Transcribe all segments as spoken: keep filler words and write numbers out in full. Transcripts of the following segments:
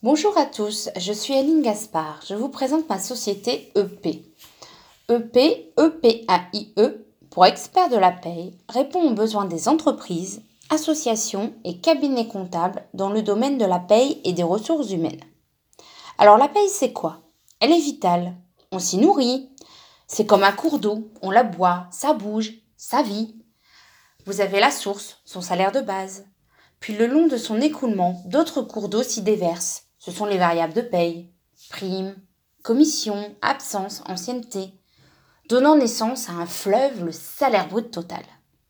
Bonjour à tous, je suis Aline Gaspard. Je vous présente ma société E P. E P, E P A I E, pour expert de la paye, répond aux besoins des entreprises, associations et cabinets comptables dans le domaine de la paye et des ressources humaines. Alors la paye, c'est quoi? Elle est vitale, on s'y nourrit. C'est comme un cours d'eau, on la boit, ça bouge, ça vit. Vous avez la source, son salaire de base. Puis le long de son écoulement, d'autres cours d'eau s'y déversent. Ce sont les variables de paye, primes, commissions, absence, ancienneté, donnant naissance à un fleuve, le salaire brut total.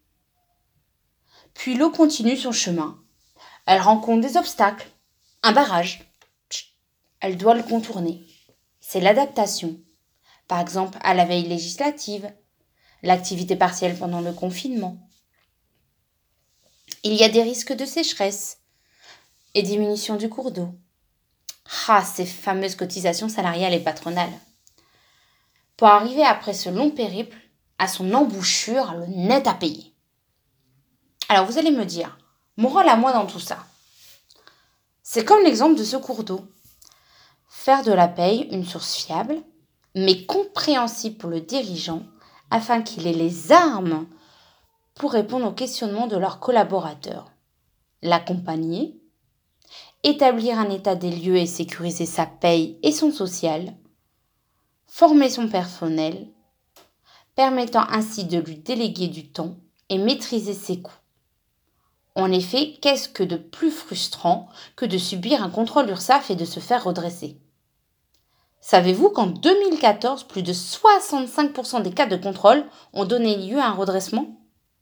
Puis l'eau continue son chemin. Elle rencontre des obstacles, un barrage. Elle doit le contourner. C'est l'adaptation. Par exemple, à la veille législative, l'activité partielle pendant le confinement. Il y a des risques de sécheresse et diminution du cours d'eau. Ah, ces fameuses cotisations salariales et patronales. Pour arriver après ce long périple à son embouchure, le net à payer. Alors vous allez me dire, mon rôle à moi dans tout ça, c'est comme l'exemple de ce cours d'eau. Faire de la paye une source fiable, mais compréhensible pour le dirigeant, afin qu'il ait les armes pour répondre aux questionnements de leurs collaborateurs. L'accompagner, établir un état des lieux et sécuriser sa paye et son social, former son personnel, permettant ainsi de lui déléguer du temps et maîtriser ses coûts. En effet, qu'est-ce que de plus frustrant que de subir un contrôle URSSAF et de se faire redresser? Savez-vous qu'en deux mille quatorze, plus de soixante-cinq pour cent des cas de contrôle ont donné lieu à un redressement?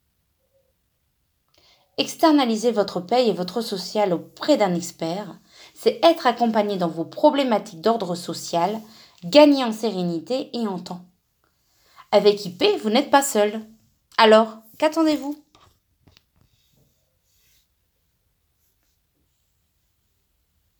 Externaliser votre paye et votre social auprès d'un expert, c'est être accompagné dans vos problématiques d'ordre social, gagner en sérénité et en temps. Avec I P, vous n'êtes pas seul. Alors, qu'attendez-vous ?